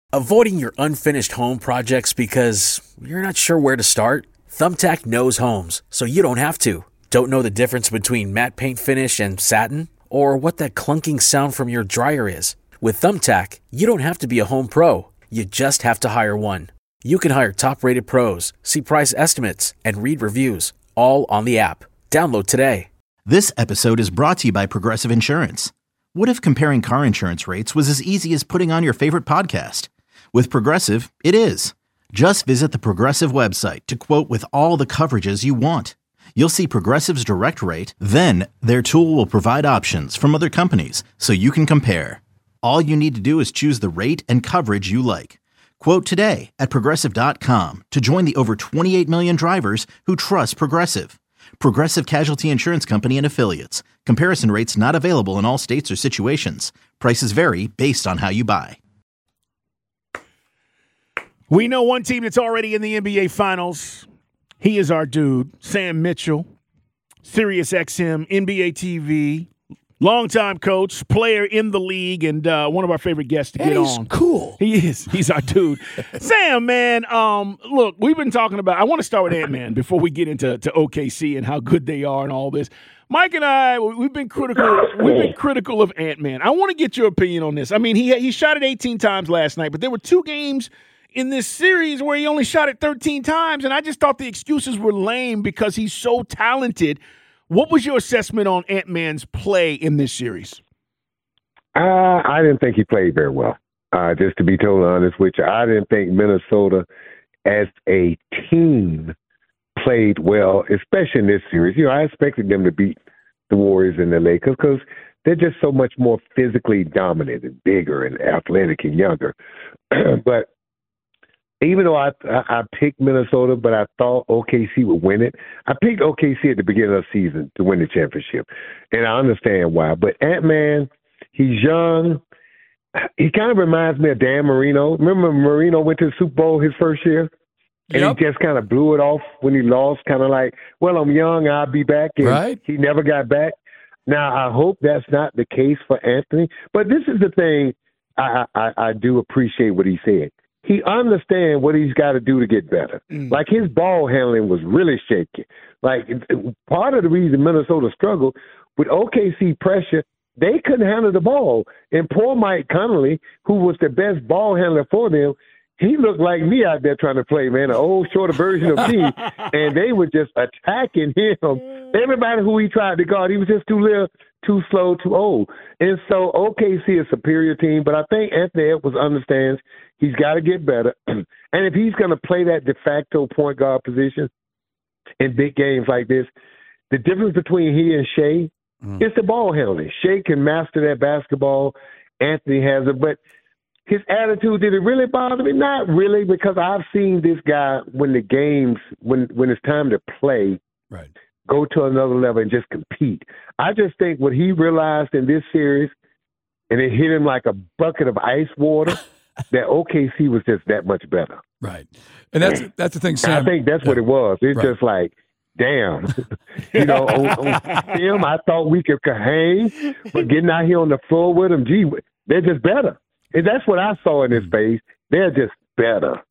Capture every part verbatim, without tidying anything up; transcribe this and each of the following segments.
Avoiding your unfinished home projects because you're not sure where to start? Thumbtack knows homes, so you don't have to. Don't know the difference between matte paint finish and satin? Or what that clunking sound from your dryer is? With Thumbtack, you don't have to be a home pro. You just have to hire one. You can hire top-rated pros, see price estimates, and read reviews, all on the app. Download today. This episode is brought to you by Progressive Insurance. What if comparing car insurance rates was as easy as putting on your favorite podcast? With Progressive, it is. Just visit the Progressive website to quote with all the coverages you want. You'll see Progressive's direct rate, then their tool will provide options from other companies so you can compare. All you need to do is choose the rate and coverage you like. Quote today at Progressive dot com to join the over twenty-eight million drivers who trust Progressive. Progressive Casualty Insurance Company and Affiliates. Comparison rates not available in all states or situations. Prices vary based on how you buy. We know one team that's already in the N B A Finals. He is our dude, Sam Mitchell, Sirius X M, N B A T V, longtime coach, player in the league, and uh, one of our favorite guests to and get he's on. Cool. He is. He's our dude. Sam, man, um, look, we've been talking about – I want to start with Ant-Man before we get into to O K C and how good they are and all this. Mike and I, we've been critical. We've been critical of Ant-Man. I want to get your opinion on this. I mean, he he shot it eighteen times last night, but there were two games – in this series where he only shot it thirteen times, and I just thought the excuses were lame because he's so talented. What was your assessment on Ant-Man's play in this series? Uh, I didn't think he played very well, uh, just to be totally honest with you. I didn't think Minnesota as a team played well, especially in this series. You know, I expected them to beat the Warriors and the Lakers because they're just so much more physically dominant and bigger and athletic and younger. But even though I, I I picked Minnesota, but I thought O K C would win it, I picked O K C at the beginning of the season to win the championship. And I understand why. But Ant-Man, he's young. He kind of reminds me of Dan Marino. Remember Marino went to the Super Bowl his first year? And yep. He just kind of blew it off when he lost, kind of like, well, I'm young, I'll be back. And right. He never got back. Now, I hope that's not the case for Anthony. But this is the thing I, I, I do appreciate what he said. He understands what he's got to do to get better. Mm. Like, his ball handling was really shaky. Like, part of the reason Minnesota struggled with O K C pressure, they couldn't handle the ball. And poor Mike Conley, who was the best ball handler for them, he looked like me out there trying to play, man, an old, shorter version of me. And they were just attacking him. Everybody who he tried to guard, he was just too little, too slow, too old. And so O K C is a superior team, but I think Anthony Edwards understands he's got to get better. And if he's going to play that de facto point guard position in big games like this, the difference between he and Shea mm. is the ball handling. Shea can master that basketball. Anthony has it. But his attitude, did it really bother me? Not really, because I've seen this guy when the games, when, when it's time to play, right. go to another level and just compete. I just think what he realized in this series, and it hit him like a bucket of ice water, that O K C was just that much better. Right. And that's that's the thing, Sam. I think that's yeah. what it was. It's right. just like, damn. you know, on, on film, I thought we could hang, but getting out here on the floor with them, gee, they're just better. And that's what I saw in his face. They're just better.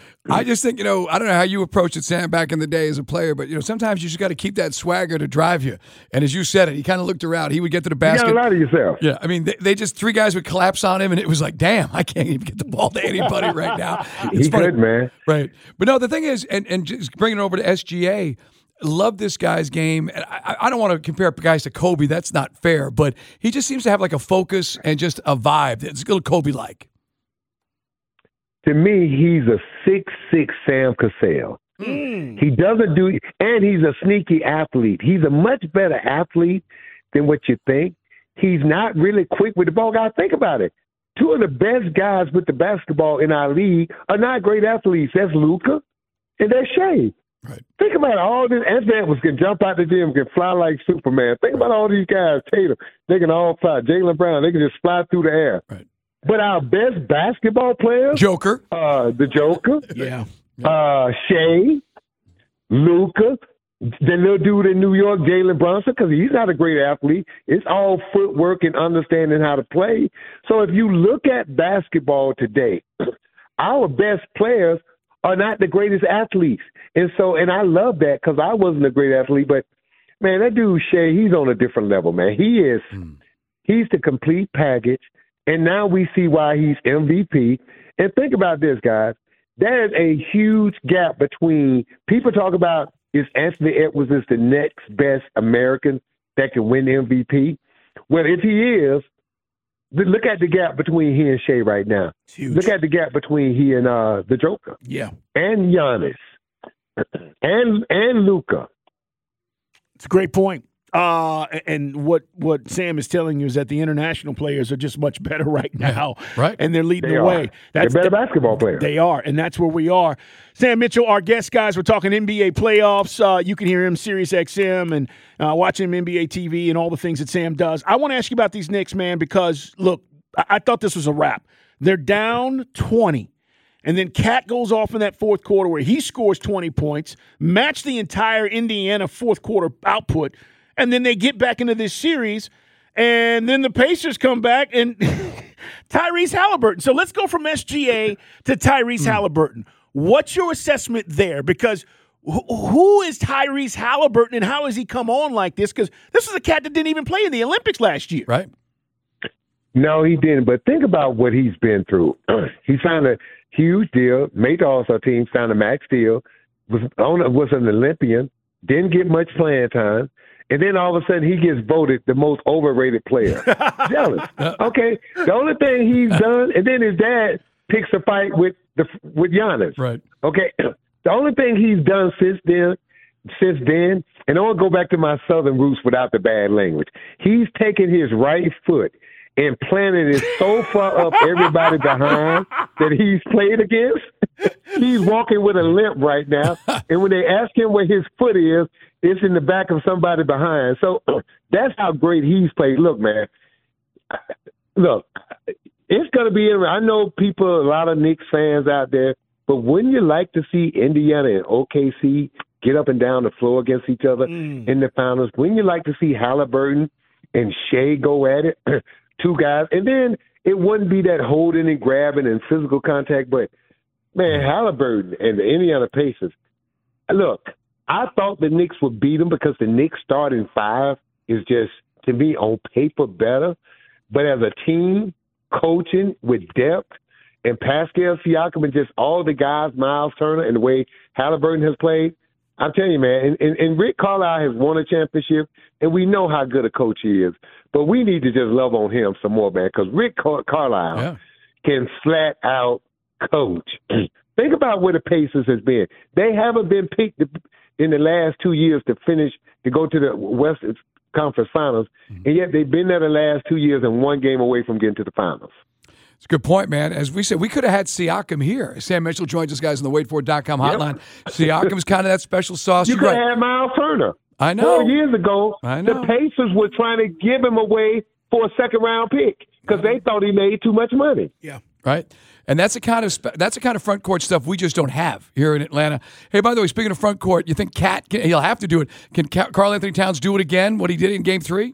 I just think, you know, I don't know how you approached it, Sam, back in the day as a player, but, you know, sometimes you just got to keep that swagger to drive you. And as you said it, he kind of looked around. He would get to the basket. You got a lot of yourself. Yeah, I mean, they, they just, three guys would collapse on him, and it was like, damn, I can't even get the ball to anybody right now. It's He's funny. good, man. Right. But no, the thing is, and, and just bringing it over to S G A, love this guy's game. And I, I don't want to compare guys to Kobe. That's not fair. But he just seems to have like a focus and just a vibe. It's a little Kobe-like. To me, he's a six six Sam Cassell. Mm. He doesn't do – and he's a sneaky athlete. He's a much better athlete than what you think. He's not really quick with the ball. Guys, think about it. Two of the best guys with the basketball in our league are not great athletes. That's Luka and that's Shea. Right. Think about all this. Anthony Edwards can jump out the gym, can fly like Superman. Think about all these guys. Tatum, they can all fly. Jaylen Brown, they can just fly through the air. Right. But our best basketball players, Joker, uh, the Joker, yeah, uh, Shea, Luka, the little dude in New York, Jalen Brunson, because he's not a great athlete. It's all footwork and understanding how to play. So if you look at basketball today, our best players are not the greatest athletes. And so, and I love that because I wasn't a great athlete, but man, that dude Shea, he's on a different level, man. He is, mm. he's the complete package. And now we see why he's M V P. And think about this, guys. There's a huge gap between people talk about is Anthony Edwards is the next best American that can win the M V P. Well, if he is, look at the gap between he and Shea right now. Look at the gap between he and uh, the Joker. Yeah. And Giannis. And and Luka. It's a great point. Uh, and what, what Sam is telling you is that the international players are just much better right now. Yeah, right. And they're leading they the are. way. That's they're better the, basketball players. They are, and that's where we are. Sam Mitchell, our guest, guys. We're talking N B A playoffs. Uh, you can hear him Sirius X M and uh, watching him N B A T V and all the things that Sam does. I want to ask you about these Knicks, man, because, look, I, I thought this was a wrap. They're down twenty. And then Cat goes off in that fourth quarter where he scores twenty points, match the entire Indiana fourth quarter output, and then they get back into this series, and then the Pacers come back and Tyrese Halliburton. So let's go from S G A to Tyrese mm. Halliburton. What's your assessment there? Because wh- who is Tyrese Halliburton and how has he come on like this? Because this is a cat that didn't even play in the Olympics last year. Right. No, he didn't. But think about what he's been through. He signed a huge deal, made the All-Star team, signed a max deal, was, on, was an Olympian, didn't get much playing time, and then all of a sudden he gets voted the most overrated player. Jealous. Okay, the only thing he's done, and then his dad picks a fight with the with Giannis. Right. Okay, the only thing he's done since then, since then, and I want to go back to my Southern roots without the bad language. He's taken his right foot and planted it so far up everybody behind that he's played against. He's walking with a limp right now. And when they ask him where his foot is, it's in the back of somebody behind. So that's how great he's played. Look, man, look, it's going to be – I know people, a lot of Knicks fans out there, but wouldn't you like to see Indiana and O K C get up and down the floor against each other mm. in the finals? Wouldn't you like to see Halliburton and Shea go at it? Two guys, and then it wouldn't be that holding and grabbing and physical contact, but, man, Halliburton and the Indiana Pacers, look, I thought the Knicks would beat them because the Knicks starting five is just, to me, on paper better, but as a team, coaching with depth, and Pascal Siakam and just all the guys, Miles Turner, and the way Halliburton has played, I'm telling you, man, and, and, and Rick Carlisle has won a championship, and we know how good a coach he is. But we need to just love on him some more, man, because Rick Car- Carlisle yeah. can flat out coach. Think about where the Pacers has been. They haven't been picked in the last two years to finish, to go to the Western Conference Finals, mm-hmm. and yet they've been there the last two years and one game away from getting to the finals. It's a good point, man. As we said, we could have had Siakam here. Sam Mitchell joins us, guys, on the wait for it dot com hotline. Yep. Siakam's kind of that special sauce. You You're could right. have Miles Turner. I know. Four years ago, I know. the Pacers were trying to give him away for a second-round pick because they thought he made too much money. Yeah. Right? And that's the kind of spe- that's the kind of front court stuff we just don't have here in Atlanta. Hey, by the way, speaking of front court, you think Cat, can, he'll have to do it. Can Karl Anthony Towns do it again, what he did in game three?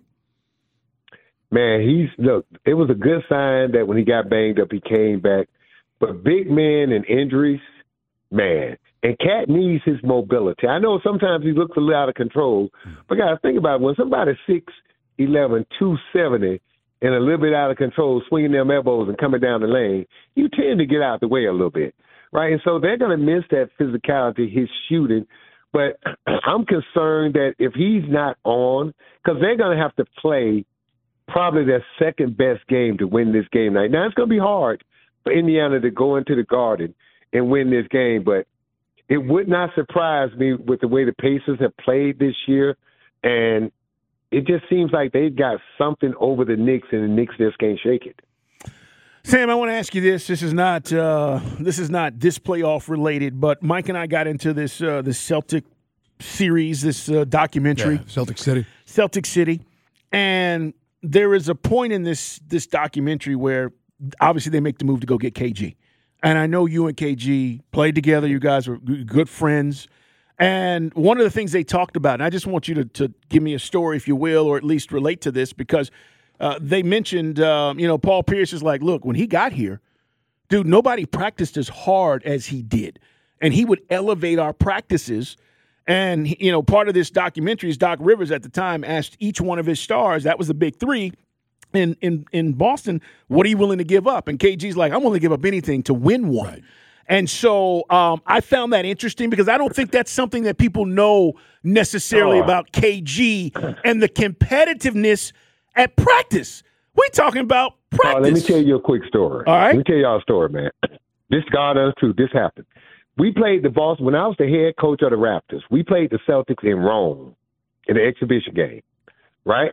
Man, he's look, it was a good sign that when he got banged up, he came back. But big men and injuries, man. And Cat needs his mobility. I know sometimes he looks a little out of control, but guys, think about it. When somebody's six eleven, two seventy, and a little bit out of control, swinging them elbows and coming down the lane, you tend to get out the way a little bit, right? And so they're going to miss that physicality, his shooting. But I'm concerned that if he's not on, because they're going to have to play probably their second best game to win this game night. Now, it's going to be hard for Indiana to go into the Garden and win this game, but it would not surprise me with the way the Pacers have played this year, and it just seems like they've got something over the Knicks, and the Knicks just can't shake it. Sam, I want to ask you this. This is not uh, this is not this playoff related, but Mike and I got into this uh, this Celtic series, this uh, documentary, yeah, Celtic City, Celtic City, and there is a point in this this documentary where obviously they make the move to go get K G. And I know you and K G played together. You guys were good friends. And one of the things they talked about, and I just want you to, to give me a story, if you will, or at least relate to this, because uh, they mentioned, uh, you know, Paul Pierce is like, look, when he got here, dude, nobody practiced as hard as he did. And he would elevate our practices. And, you know, part of this documentary is Doc Rivers at the time asked each one of his stars, that was the big three, in in, in Boston, what are you willing to give up? And K G's like, I'm willing to give up anything to win one. Right. And so um, I found that interesting because I don't think that's something that people know necessarily oh. about K G and the competitiveness at practice. We're talking about practice. Oh, let me tell you a quick story. All right. Let me tell y'all a story, man. This God honest truth. This happened. We played the Boston, when I was the head coach of the Raptors, we played the Celtics in Rome in the exhibition game, right?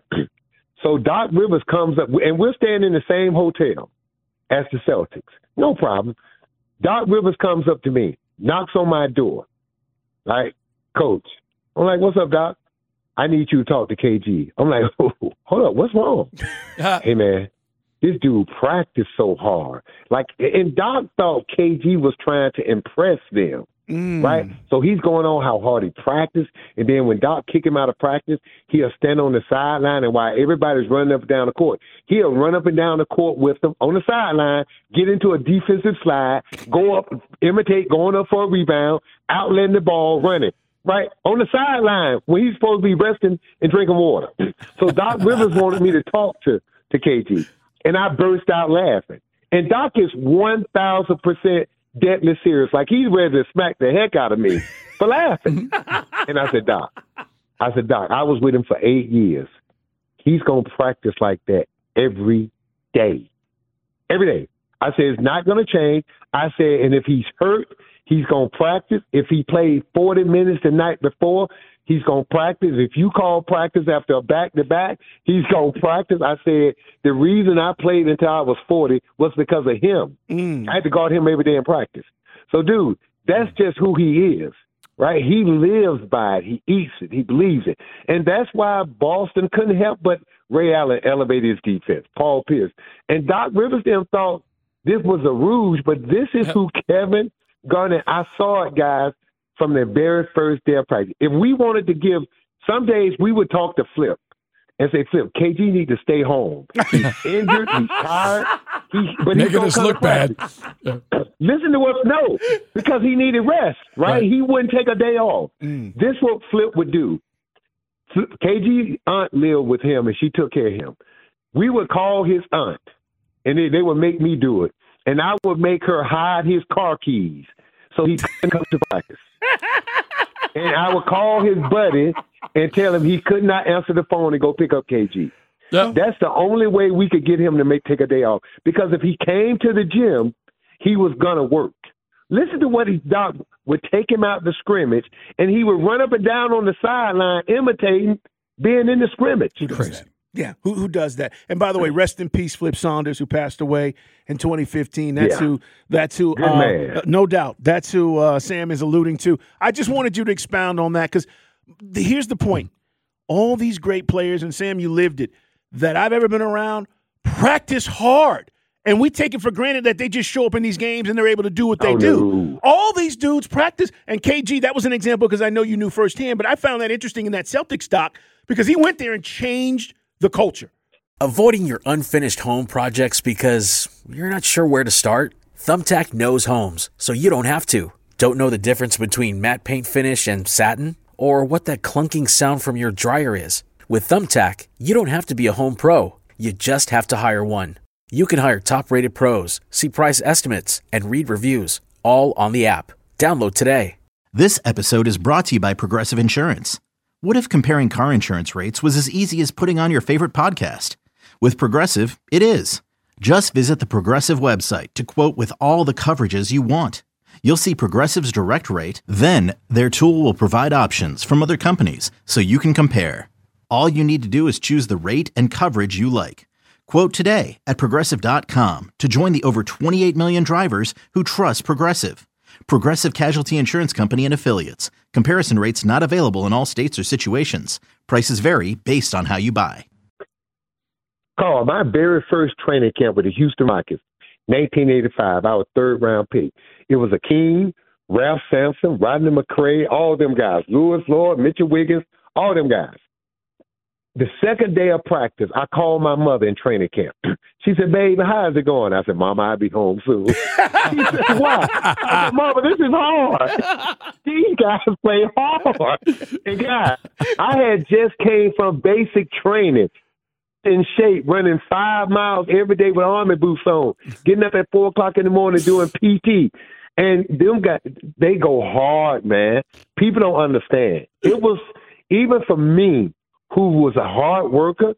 So Doc Rivers comes up, and we're staying in the same hotel as the Celtics. No problem. Doc Rivers comes up to me, knocks on my door, right? Coach. I'm like, what's up, Doc? I need you to talk to K G. I'm like, oh, hold up, what's wrong? Hey, man, this dude practiced so hard. Like, and Doc thought K G was trying to impress them, mm. right? So he's going on how hard he practiced. And then when Doc kick him out of practice, he'll stand on the sideline, and while everybody's running up and down the court, he'll run up and down the court with them on the sideline, get into a defensive slide, go up, imitate going up for a rebound, outletting the ball, running. Right, on the sideline when he's supposed to be resting and drinking water. So Doc Rivers wanted me to talk to, to K G, and I burst out laughing. And Doc is one thousand percent deadly serious. Like he's ready to smack the heck out of me for laughing. And I said, Doc, I said, Doc, I was with him for eight years. He's going to practice like that every day. Every day. I said, it's not going to change. I said, and if he's hurt, he's going to practice. If he played forty minutes the night before, he's going to practice. If you call practice after a back-to-back, he's going to practice. I said, the reason I played until I was forty was because of him. Mm. I had to guard him every day in practice. So, dude, that's just who he is, right? He lives by it. He eats it. He believes it. And that's why Boston couldn't help but Ray Allen elevate his defense, Paul Pierce. And Doc Rivers them thought this was a ruse, but this is who Kevin Garnett, I saw it, guys, from the very first day of practice. If we wanted to give, some days we would talk to Flip and say, Flip, K G need to stay home. He's injured. He's tired. He, but Making us look bad. Yeah. Listen to what, no, because he needed rest, right? right. He wouldn't take a day off. Mm. This is what Flip would do. K G's aunt lived with him, and she took care of him. We would call his aunt, and they, they would make me do it. And I would make her hide his car keys so he couldn't come to practice. And I would call his buddy and tell him he could not answer the phone and go pick up K G. Yeah. That's the only way we could get him to make take a day off. Because if he came to the gym, he was going to work. Listen to what his doc would take him out the scrimmage, and he would run up and down on the sideline imitating being in the scrimmage. Crazy. Yeah, who who does that? And by the way, rest in peace, Flip Saunders, who passed away in twenty fifteen. That's yeah. who. That's who. Good uh, man. Uh, no doubt. That's who uh, Sam is alluding to. I just wanted you to expound on that because here's the point: all these great players, and Sam, you lived it, that I've ever been around, practice hard, and we take it for granted that they just show up in these games and they're able to do what they oh, do. No. All these dudes practice, and K G, that was an example because I know you knew firsthand. But I found that interesting in that Celtics doc because he went there and changed the culture. Avoiding your unfinished home projects because you're not sure where to start? Thumbtack knows homes, so you don't have to. Don't know the difference between matte paint finish and satin? Or what that clunking sound from your dryer is? With Thumbtack, you don't have to be a home pro. You just have to hire one. You can hire top-rated pros, see price estimates, and read reviews, all on the app. Download today. This episode is brought to you by Progressive Insurance. What if comparing car insurance rates was as easy as putting on your favorite podcast? With Progressive, it is. Just visit the Progressive website to quote with all the coverages you want. You'll see Progressive's direct rate, then their tool will provide options from other companies so you can compare. All you need to do is choose the rate and coverage you like. Quote today at Progressive dot com to join the over twenty-eight million drivers who trust Progressive. Progressive Casualty Insurance Company and Affiliates. Comparison rates not available in all states or situations. Prices vary based on how you buy. Carl, my very first training camp with the Houston Rockets, nineteen eighty-five, our third round pick. It was Akeem, Ralph Sampson, Rodney McCray, all them guys, Lewis Lord, Mitchell Wiggins, all them guys. The second day of practice, I called my mother in training camp. She said, baby, how's it going? I said, Mama, I'll be home soon. She said, why? I said, Mama, this is hard. These guys play hard. And guys, I had just came from basic training, in shape, running five miles every day with army boots on, getting up at four o'clock in the morning doing P T. And them guys, they go hard, man. People don't understand. It was, even for me, who was a hard worker,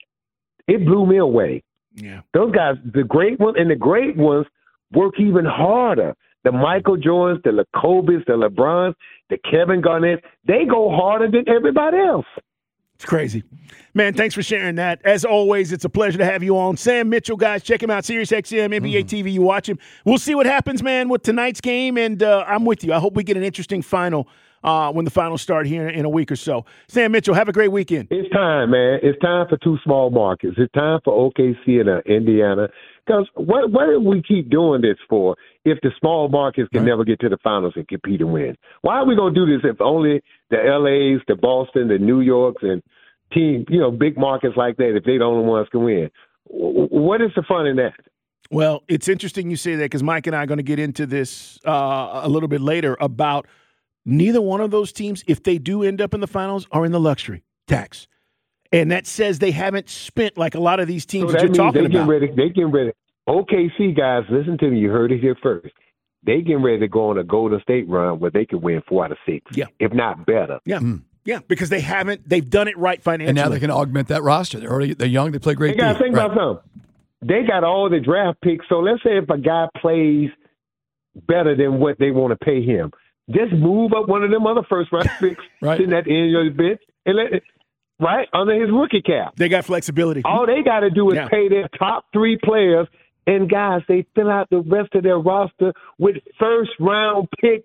it blew me away. Yeah. Those guys, the great ones, and the great ones work even harder. The Michael Jordans, the LeCobes, the LeBrons, the Kevin Garnett, they go harder than everybody else. It's crazy. Man, thanks for sharing that. As always, it's a pleasure to have you on. Sam Mitchell, guys, check him out. SiriusXM, N B A mm-hmm. T V, you watch him. We'll see what happens, man, with tonight's game, and uh, I'm with you. I hope we get an interesting final uh, when the finals start here in a week or so. Sam Mitchell, have a great weekend. It's time, man. It's time for two small markets. It's time for O K C and uh, Indiana. Because what, what do we keep doing this for if the small markets can right. never get to the finals and compete and win? Why are we going to do this if only the L A's, the Boston, the New Yorks, and team, you know, big markets like that, if they're the only ones can win? What is the fun in that? Well, it's interesting you say that because Mike and I are going to get into this uh, a little bit later about neither one of those teams, if they do end up in the finals, are in the luxury tax. And that says they haven't spent like a lot of these teams so that, that you're talking they about. Ready, they getting ready. O K C, guys, listen to me. You heard it here first. They getting ready to go on a Golden State run where they can win four out of six, yeah. if not better. Yeah, mm. yeah, because they haven't. They've done it right financially, and now they can augment that roster. They're already they're young. They play great. You got to think right. about something. They got all the draft picks. So let's say if a guy plays better than what they want to pay him, just move up one of them other first round picks right. sitting at the end of the bench and let it, right under his rookie cap. They got flexibility. All they got to do is yeah. pay their top three players. And, guys, they fill out the rest of their roster with first-round picks.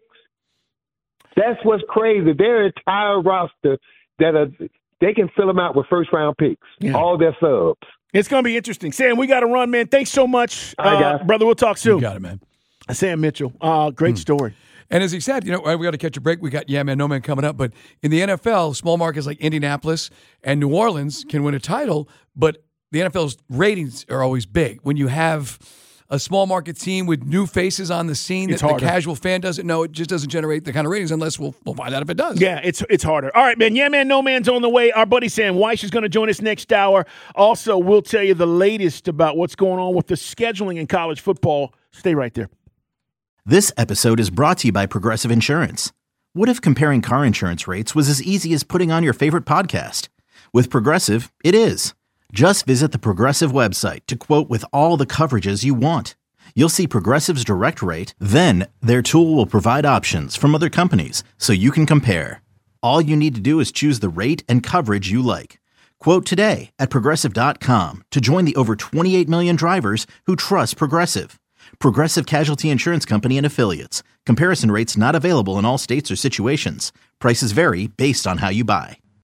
That's what's crazy. Their entire roster, that are, they can fill them out with first-round picks, yeah. all their subs. It's going to be interesting. Sam, we got to run, man. Thanks so much, right, uh, brother. We'll talk soon. You got it, man. Sam Mitchell, uh, great mm. story. And as he said, you know, we got to catch a break. We got Yeah Man, No Man coming up. But in the N F L, small markets like Indianapolis and New Orleans can win a title, but the N F L's ratings are always big. When you have a small market team with new faces on the scene that the casual fan doesn't know, it just doesn't generate the kind of ratings unless we'll, we'll find out if it does. Yeah, it's it's harder. All right, man. Yeah, man, no man's on the way. Our buddy Sam Weiss is going to join us next hour. Also, we'll tell you the latest about what's going on with the scheduling in college football. Stay right there. This episode is brought to you by Progressive Insurance. What if comparing car insurance rates was as easy as putting on your favorite podcast? With Progressive, it is. Just visit the Progressive website to quote with all the coverages you want. You'll see Progressive's direct rate, then their tool will provide options from other companies so you can compare. All you need to do is choose the rate and coverage you like. Quote today at Progressive dot com to join the over twenty-eight million drivers who trust Progressive. Progressive Casualty Insurance Company and Affiliates. Comparison rates not available in all states or situations. Prices vary based on how you buy.